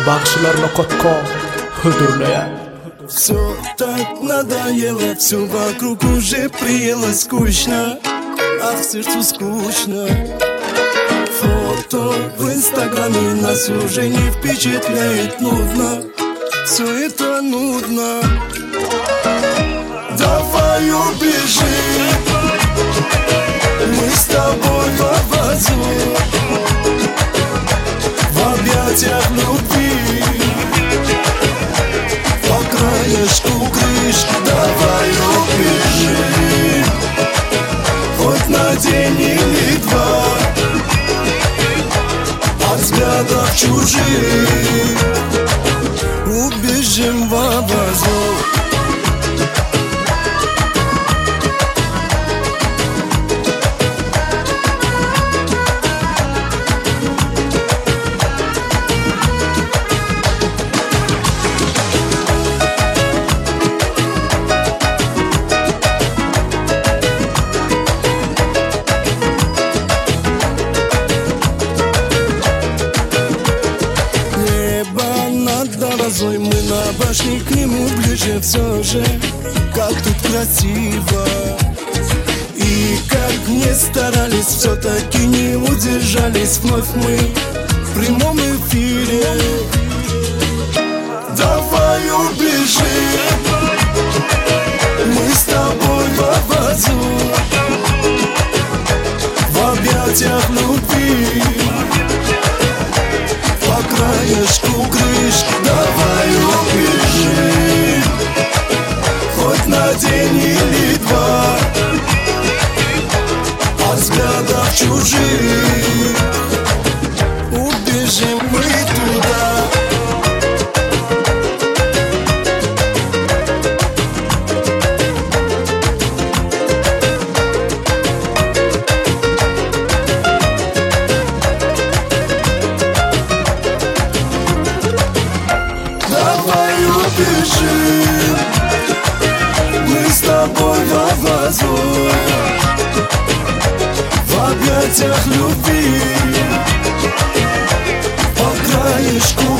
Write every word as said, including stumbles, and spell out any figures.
Багышларына котко худурлая. Все так надоело, все вокруг уже приело скучно, а в сердцу скучно. Фото в инстаграме нас уже не впечатляет, нудно. Все это нудно. Давай убежим, мы с тобой в авазу, в объятиях любви, по краешку крышки. Давай убежим, хоть на день или два, от взглядов чужих. Убежим в авазу. Мы на башне, к нему ближе все же. Как тут красиво. И как не старались, все-таки не удержались. Вновь мы в прямом эфире. Давай убежим, мы с тобой в авазу, в объятиях любви, по краешку крышки. Давай убежим, хоть на день или два, от взглядов чужих. Убежим мы туда. Давай убежим, мы с тобой в авазу, в объятиях любви, по краешку